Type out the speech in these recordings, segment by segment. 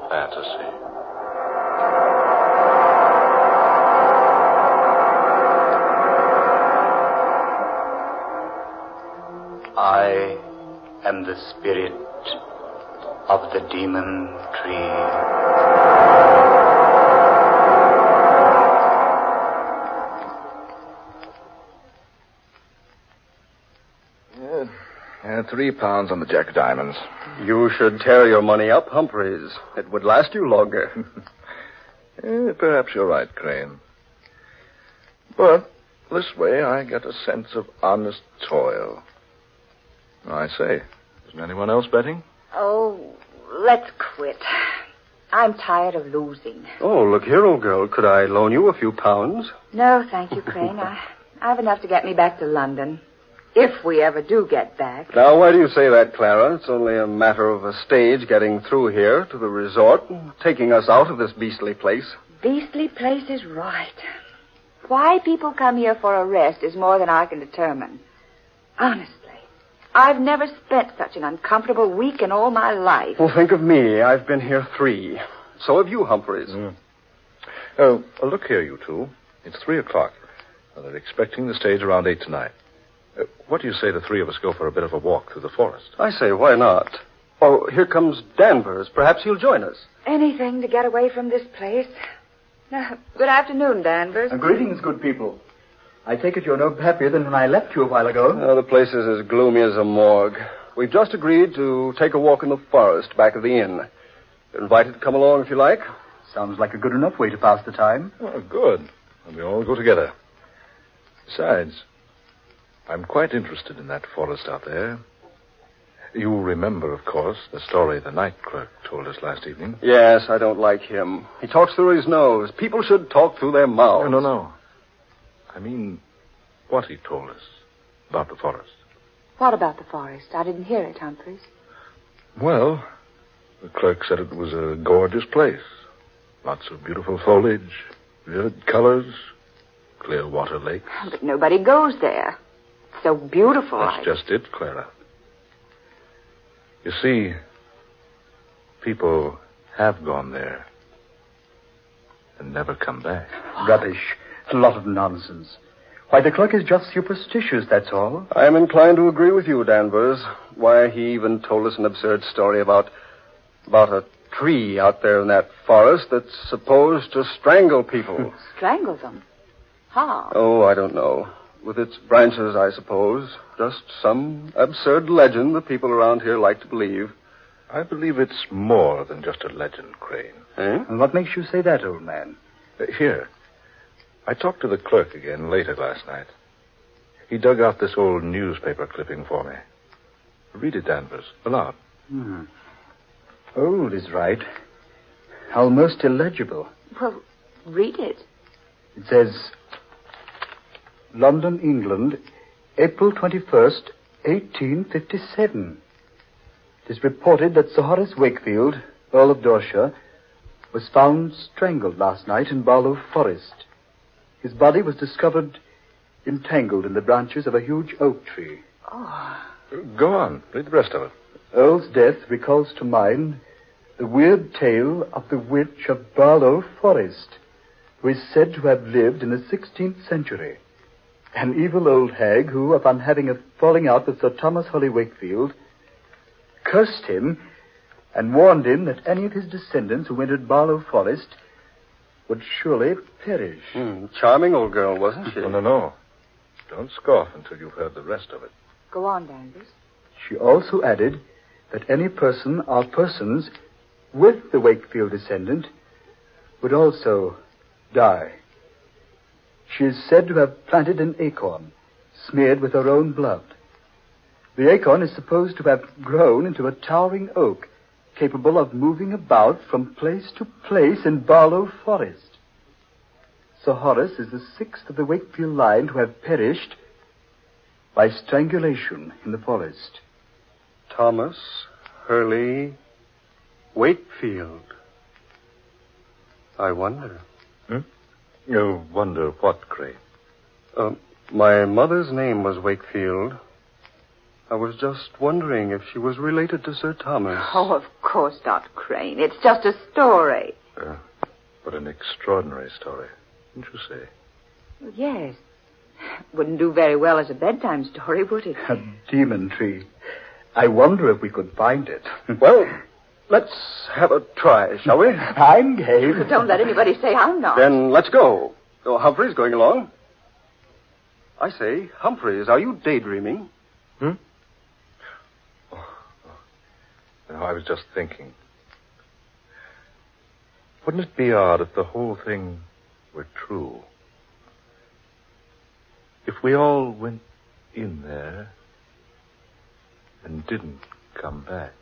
fantasy. I am the spirit of the demon tree. £3 on the Jack of Diamonds. You should tear your money up, Humphreys. It would last you longer. Perhaps you're right, Crane. But this way I get a sense of honest toil. I say, isn't anyone else betting? Oh, let's quit. I'm tired of losing. Oh, look here, old girl. Could I loan you a few pounds? No, thank you, Crane. I've enough to get me back to London. If we ever do get back. Now, why do you say that, Clara? It's only a matter of a stage getting through here to the resort, taking us out of this beastly place. Beastly place is right. Why people come here for a rest is more than I can determine. Honestly, I've never spent such an uncomfortable week in all my life. Well, think of me. I've been here 3. So have you, Humphreys. Oh, look here, you two. It's 3:00. They're expecting the stage around 8 tonight. What do you say the 3 of us go for a bit of a walk through the forest? I say, why not? Oh, here comes Danvers. Perhaps he'll join us. Anything to get away from this place. Good afternoon, Danvers. Greetings, good people. I take it you're no happier than when I left you a while ago. Oh, the place is as gloomy as a morgue. We've just agreed to take a walk in the forest back of the inn. You're invited to come along if you like. Sounds like a good enough way to pass the time. Oh, good. And we all go together. Besides, I'm quite interested in that forest out there. You remember, of course, the story the night clerk told us last evening? Yes, I don't like him. He talks through his nose. People should talk through their mouths. No. I mean, what he told us about the forest. What about the forest? I didn't hear it, Humphreys. Well, the clerk said it was a gorgeous place. Lots of beautiful foliage, vivid colors, clear water lakes. But nobody goes there. It's so beautiful. That's just it, Clara. You see, people have gone there and never come back. Rubbish. A lot of nonsense. Why, the clerk is just superstitious, that's all. I am inclined to agree with you, Danvers. Why, he even told us an absurd story about a tree out there in that forest that's supposed to strangle people. Strangle them? How? Oh, I don't know. With its branches, I suppose. Just some absurd legend that people around here like to believe. I believe it's more than just a legend, Crane. Eh? And what makes you say that, old man? Here. I talked to the clerk again later last night. He dug out this old newspaper clipping for me. Read it, Danvers, aloud. Old is right. Almost illegible. Well, read it. It says, London, England, April 21st, 1857. It is reported that Sir Horace Wakefield, Earl of Dorset, was found strangled last night in Barlow Forest. His body was discovered entangled in the branches of a huge oak tree. Go on. Read the rest of it. Earl's death recalls to mind the weird tale of the witch of Barlow Forest, who is said to have lived in the 16th century. An evil old hag who, upon having a falling out with Sir Thomas Holly Wakefield, cursed him and warned him that any of his descendants who entered Barlow Forest would surely perish. Charming old girl, wasn't she? No. Don't scoff until you've heard the rest of it. Go on, Danvers. She also added that any person or persons with the Wakefield descendant would also die. She is said to have planted an acorn smeared with her own blood. The acorn is supposed to have grown into a towering oak capable of moving about from place to place in Barlow Forest. Sir Horace is the 6th of the Wakefield line to have perished by strangulation in the forest. Thomas Hurley Wakefield. I wonder. You wonder what, Crane? My mother's name was Wakefield. I was just wondering if she was related to Sir Thomas. Oh, of course not, Crane. It's just a story. But an extraordinary story, wouldn't you say? Well, yes. Wouldn't do very well as a bedtime story, would it? A demon tree. I wonder if we could find it. Well, let's have a try, shall we? I'm game. Don't let anybody say I'm not. Then let's go. Oh, Humphreys going along? I say, Humphreys, are you daydreaming? No, I was just thinking. Wouldn't it be odd if the whole thing were true? If we all went in there and didn't come back.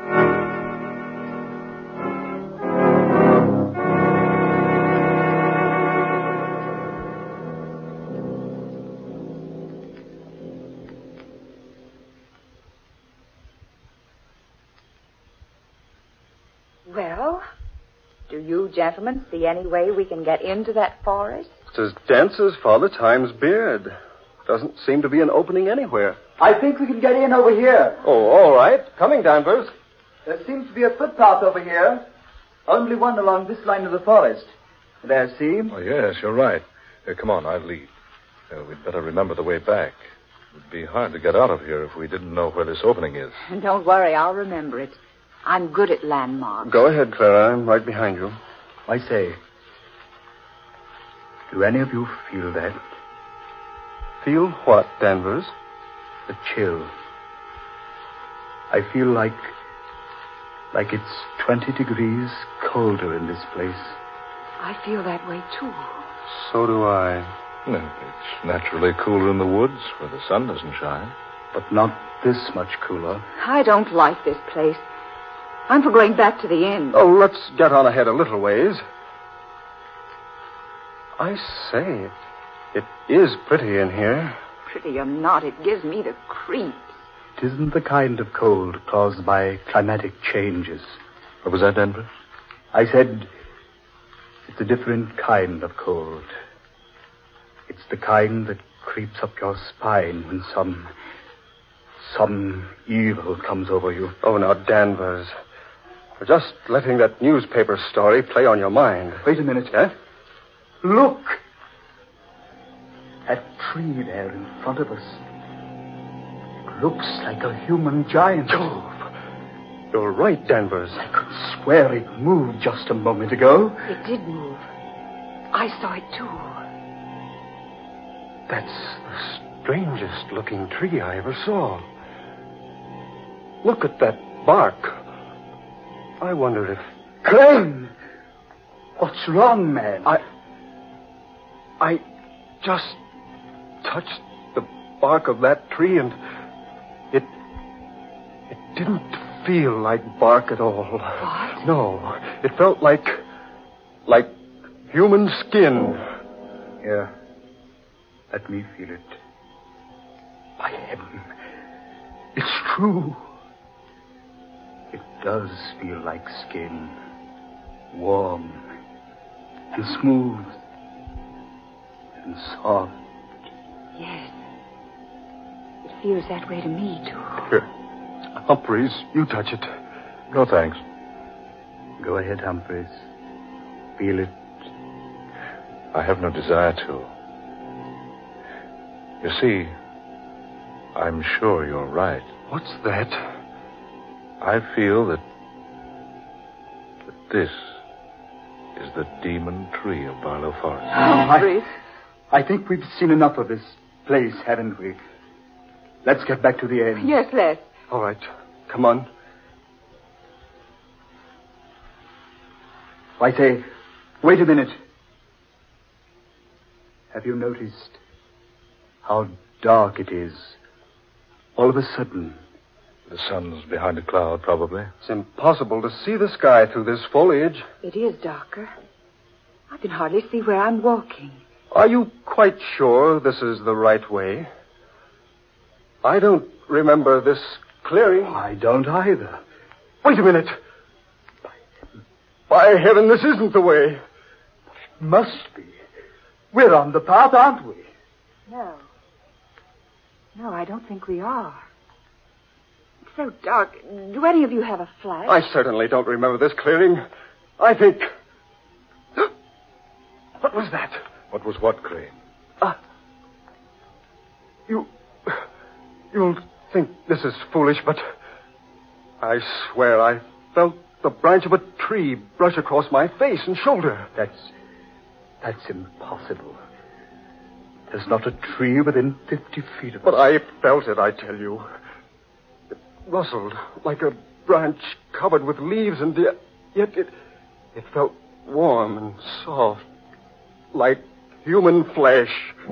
Well, do you gentlemen see any way we can get into that forest? It's as dense as Father Time's beard. Doesn't seem to be an opening anywhere. I think we can get in over here. Oh, all right. Coming, Danvers. There seems to be a footpath over here. Only one along this line of the forest. There, see? Oh, yes, you're right. Come on, I'll lead. We'd better remember the way back. It'd be hard to get out of here if we didn't know where this opening is. And don't worry, I'll remember it. I'm good at landmarks. Go ahead, Clara. I'm right behind you. I say, do any of you feel that? Feel what, Danvers? The chill. I feel like it's 20 degrees colder in this place. I feel that way, too. So do I. It's naturally cooler in the woods where the sun doesn't shine. But not this much cooler. I don't like this place. I'm for going back to the inn. Oh, let's get on ahead a little ways. I say, it is pretty in here. Pretty or not, it gives me the creeps. It isn't the kind of cold caused by climatic changes. What was that, Denver? I said it's a different kind of cold. It's the kind that creeps up your spine when some evil comes over you. Oh, now, Danvers. You're just letting that newspaper story play on your mind. Wait a minute. Eh? Look! That tree there in front of us. It looks like a human giant. Jove! You're right, Danvers. I could swear it moved just a moment ago. It did move. I saw it, too. That's the strangest looking tree I ever saw. Look at that bark. I wonder if... Crane! What's wrong, man? I just touched the bark of that tree and it didn't feel like bark at all. What? No, it felt like human skin. Here, let me feel it. By heaven, it's true. It does feel like skin. Warm and smooth and soft. Yes. It feels that way to me, too. Here, Humphreys, you touch it. No, thanks. Go ahead, Humphreys. Feel it. I have no desire to. You see, I'm sure you're right. What's that? I feel that this is the demon tree of Barlow Forest. Humphreys. I think we've seen enough of this place, haven't we? Let's get back to the inn. Yes, let's. All right, come on. I say, wait a minute. Have you noticed how dark it is? All of a sudden. The sun's behind a cloud, probably. It's impossible to see the sky through this foliage. It is darker. I can hardly see where I'm walking. Are you quite sure this is the right way? I don't remember this clearing. I don't either. Wait a minute. By heaven, this isn't the way. It must be. We're on the path, aren't we? No. No, I don't think we are. so dark. Do any of you have a flash? I certainly don't remember this clearing. I think... What was that? What was what, Crane? You'll think this is foolish, but I swear I felt the branch of a tree brush across my face and shoulder. That's impossible. There's not a tree within 50 feet of us. But I felt it, I tell you. It rustled like a branch covered with leaves, and yet it felt warm and soft, like human flesh.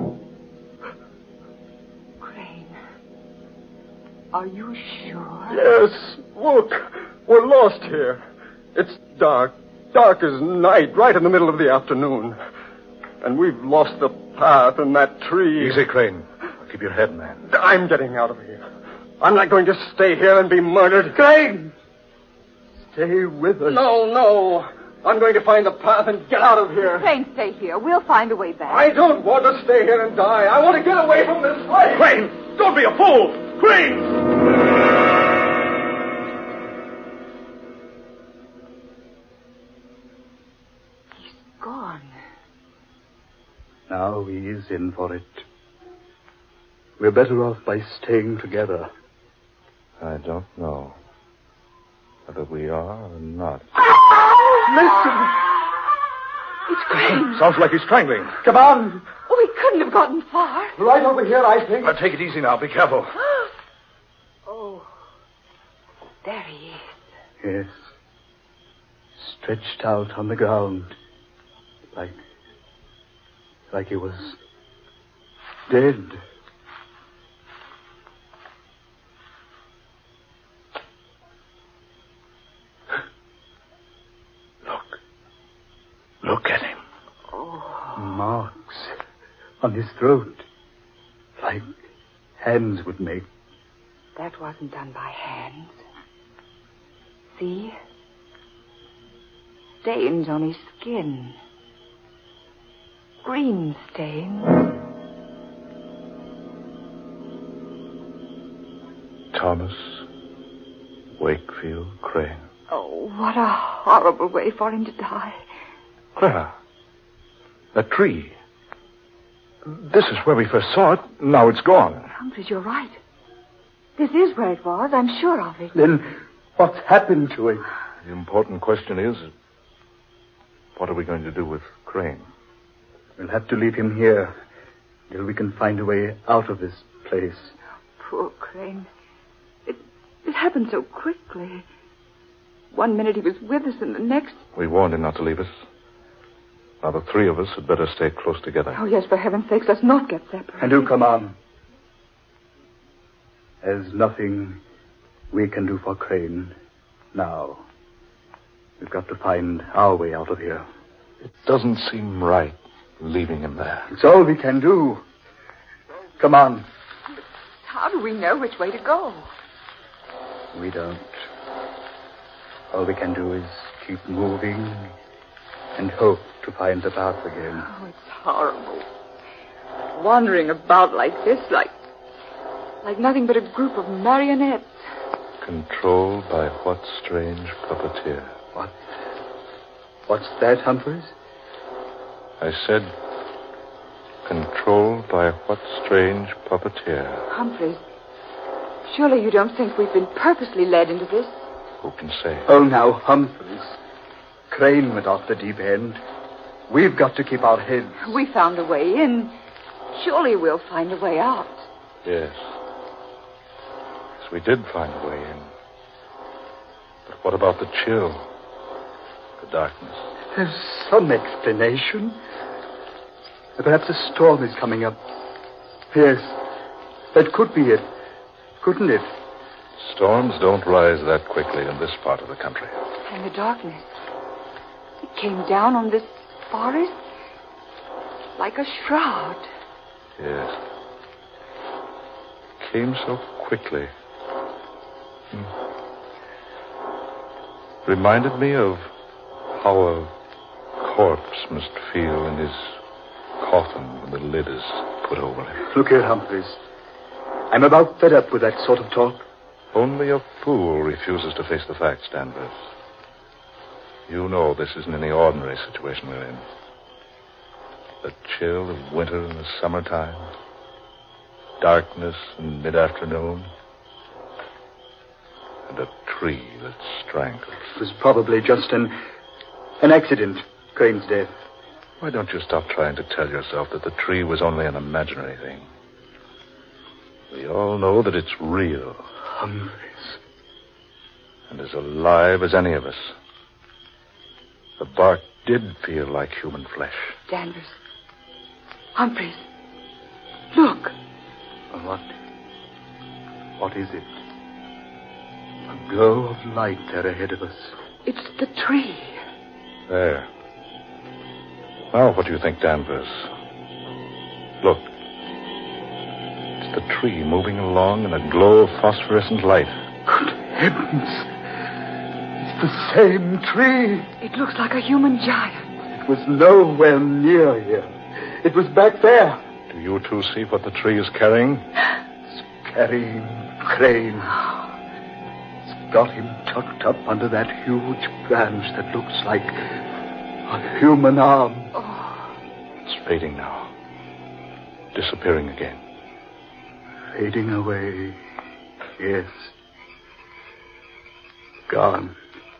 Crane, are you sure? Yes, look, we're lost here. It's dark as night, right in the middle of the afternoon. And we've lost the path and that tree. Easy, Crane. Keep your head, man. I'm getting out of here. I'm not going to stay here and be murdered. Crane! Stay with us. No. I'm going to find the path and get out of here. Crane, stay here. We'll find a way back. I don't want to stay here and die. I want to get away from this place. Crane! Don't be a fool! Crane! Gone. Now he is in for it. We're better off by staying together. I don't know whether we are or not. Listen! It's Crane. Sounds like he's strangling. Come on! Oh, we couldn't have gotten far. Right over here, I think. Now, take it easy now. Be careful. Oh, there he is. Yes. Stretched out on the ground. Like he was dead. Look at him. Oh. Marks on his throat. Like hands would make. That wasn't done by hands. See? Stains on his skin. Green stains. Thomas Wakefield Crane. Oh, what a horrible way for him to die. Clara, that tree. This is where we first saw it. Now it's gone. Humphreys, you're right. This is where it was. I'm sure of it. Then what's happened to it? The important question is, what are we going to do with Crane? We'll have to leave him here till we can find a way out of this place. Poor Crane. It happened so quickly. One minute he was with us, and the next... We warned him not to leave us. Now, the three of us had better stay close together. Oh, yes, for heaven's sakes, let's not get separated. And do come on. There's nothing we can do for Crane now. We've got to find our way out of here. It doesn't seem right leaving him there. It's all we can do. Come on. How do we know which way to go? We don't. All we can do is keep moving and hope to find the path again. Oh, it's horrible. Wandering about like this, like nothing but a group of marionettes. Controlled by what strange puppeteer? What's that, Humphreys? I said, controlled by what strange puppeteer? Humphreys, surely you don't think we've been purposely led into this? Who can say? Oh, now, Humphreys. Crane went off the deep end. We've got to keep our heads. We found a way in. Surely we'll find a way out. Yes. Yes, we did find a way in. But what about the chill? The darkness? There's some explanation. Perhaps a storm is coming up. Yes, that could be it. Couldn't it? Storms don't rise that quickly in this part of the country. And the darkness. It came down on this forest like a shroud. Yes. It came so quickly. Reminded me of how a corpse must feel in his coffin when the lid is put over him. Look here, Humphreys. I'm about fed up with that sort of talk. Only a fool refuses to face the facts, Danvers. You know this isn't any ordinary situation we're in. The chill of winter in the summertime, darkness in mid-afternoon, and a tree that strangles. It was probably just an accident, Crane's death. Why don't you stop trying to tell yourself that the tree was only an imaginary thing? We all know that it's real. Humphreys. And as alive as any of us. The bark did feel like human flesh. Danvers. Humphreys. Look. What is it? A glow of light there ahead of us. It's the tree. There. Now, what do you think, Danvers? Look. It's the tree moving along in a glow of phosphorescent light. Good heavens. It's the same tree. It looks like a human giant. It was nowhere near here. It was back there. Do you two see what the tree is carrying? It's carrying Crane. It's got him tucked up under that huge branch that looks like a human arm. It's fading now. Disappearing again. Fading away. Yes. Gone.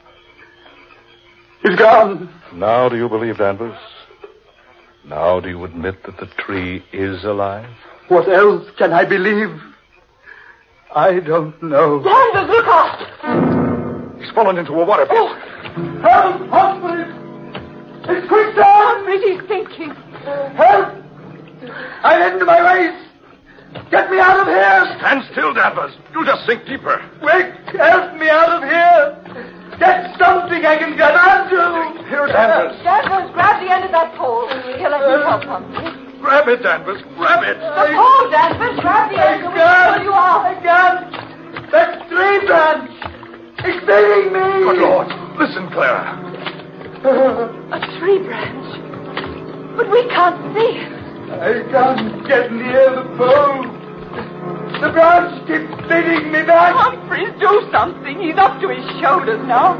He's gone. Now do you believe, Danvers? Now do you admit that the tree is alive? What else can I believe? I don't know. Danvers, look out! He's fallen into a water pit. Help! Humphreys! It's quicksand! Humphreys, he's sinking. Help! I'm into my waist! Get me out of here! Stand still, Danvers. You'll just sink deeper. Quick! Help me out of here! Get something I can get onto! Here, Danvers. Danvers, grab the end of that pole. Here, let me help Humphreys. Grab it, Danvers. Grab it. The pole, Danvers, grab the end. I You are. can't! That tree branch! It's saving me! Good Lord. Listen, Clara. A tree branch. But we can't see it. I can't get near the pole. The branch keeps leading me back. Humphreys, do something. He's up to his shoulders now.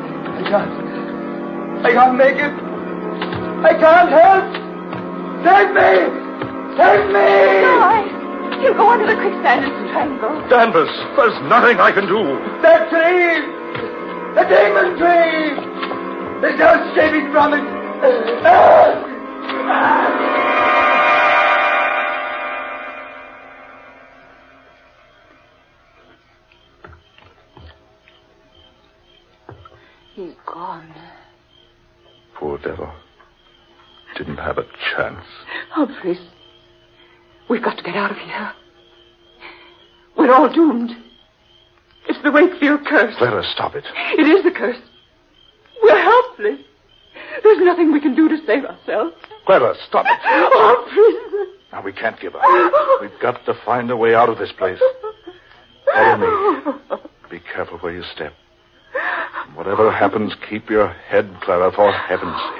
I can't make it. I can't help. Save me! Save me! He'll go under the quicksand and strangle. Danvers, there's nothing I can do. That tree! The demon tree! There's no escaping from it. He's gone. Poor devil. Didn't have a chance. Humphreys, we've got to get out of here. We're all doomed. It's the Wakefield curse. Clara, stop it. It is the curse. We're helpless. There's nothing we can do to save ourselves. Clara, stop it. Humphreys. Now, we can't give up. We've got to find a way out of this place. Follow me. Be careful where you step. Whatever happens, keep your head, Clara, for heaven's sake.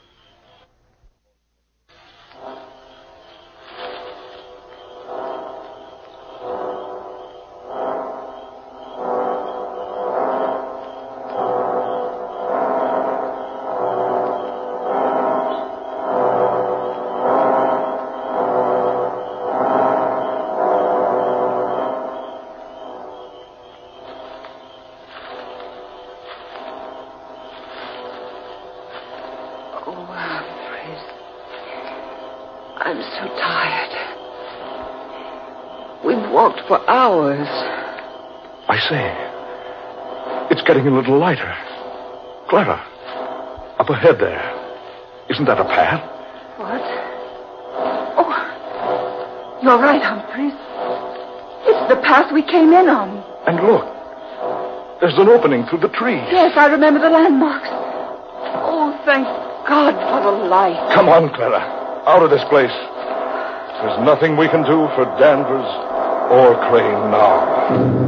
I'm so tired. We've walked for hours. I say, it's getting a little lighter. Clara, up ahead there. Isn't that a path? What? Oh, you're right, Humphreys. It's the path we came in on. And look, there's an opening through the trees. Yes, I remember the landmarks. Oh, thank God for the light. Come on, Clara. Out of this place. There's nothing we can do for Danvers or Crane now.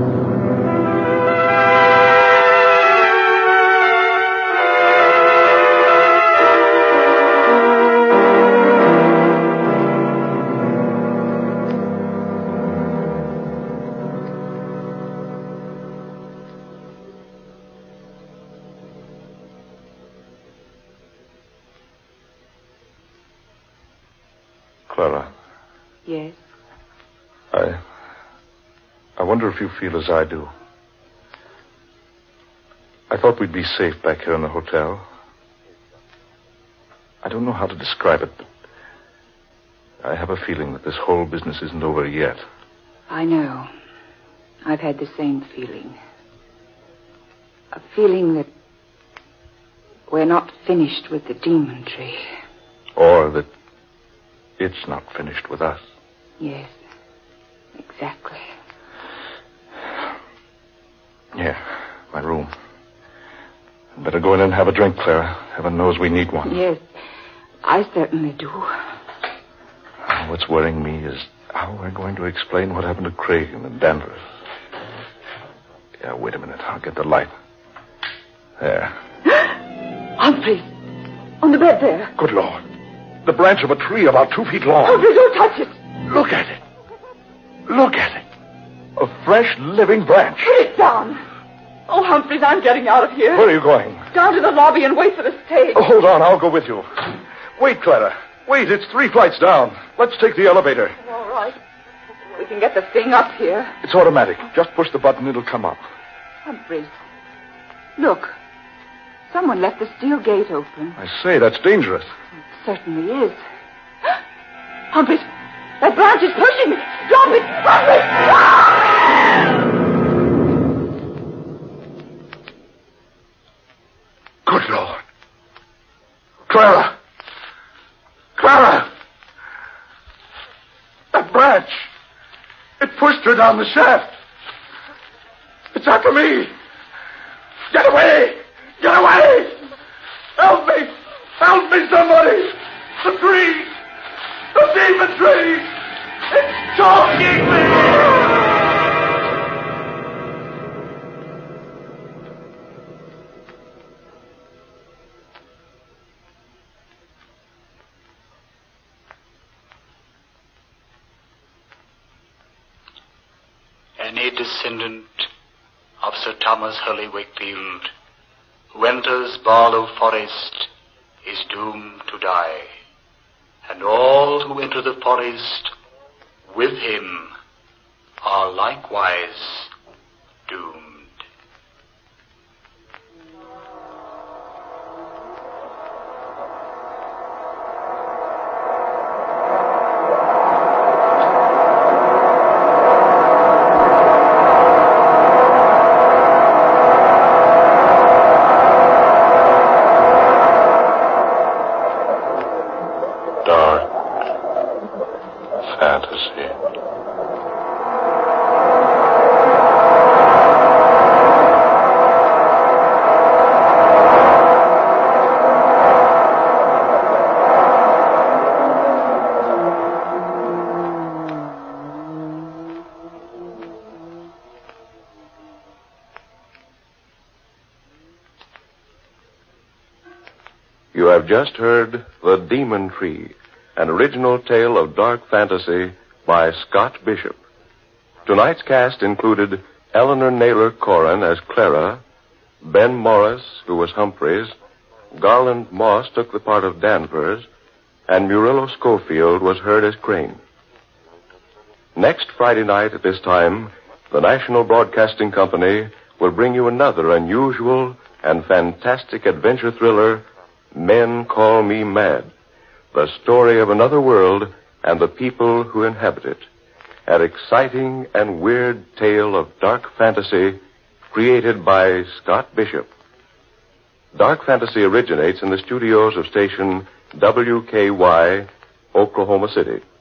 Clara. Yes? I wonder if you feel as I do. I thought we'd be safe back here in the hotel. I don't know how to describe it, but I have a feeling that this whole business isn't over yet. I know. I've had the same feeling. A feeling that we're not finished with the demon tree. Or that it's not finished with us. Yes, exactly. Yeah, my room. Better go in and have a drink, Clara. Heaven knows we need one. Yes, I certainly do. What's worrying me is how we're going to explain what happened to Craig and Danvers. Yeah, wait a minute. I'll get the light. There. Humphreys, on the bed there. Good Lord. The branch of a tree about 2 feet long. Humphreys, don't touch it. Look at it. Look at it. A fresh, living branch. Put it down. Oh, Humphreys, I'm getting out of here. Where are you going? Down to the lobby and wait for the stage. Oh, hold on. I'll go with you. Wait, Clara. Wait, it's 3 flights down. Let's take the elevator. All right. We can get the thing up here. It's automatic. Just push the button, it'll come up. Humphreys, look. Someone left the steel gate open. I say, that's dangerous. It certainly is. Humphreys, that branch is pushing me. Drop it. Humphreys! Ah! Good Lord. Clara! Clara! That branch! It pushed her down the shaft. It's after me. Get away! Get away! Help me! Help me, somebody! The tree! The demon tree! It's choking me! Any descendant of Sir Thomas Hurley Wakefield who enters Barlow Forest is doomed to die, and all who enter the forest with him are likewise doomed. You have just heard The Demon Tree, an original tale of dark fantasy by Scott Bishop. Tonight's cast included Eleanor Naylor Corrin as Clara, Ben Morris, who was Humphreys, Garland Moss took the part of Danvers, and Murillo Schofield was heard as Crane. Next Friday night at this time, the National Broadcasting Company will bring you another unusual and fantastic adventure thriller, Men Call Me Mad, the story of another world and the people who inhabit it. An exciting and weird tale of dark fantasy created by Scott Bishop. Dark fantasy originates in the studios of station WKY, Oklahoma City.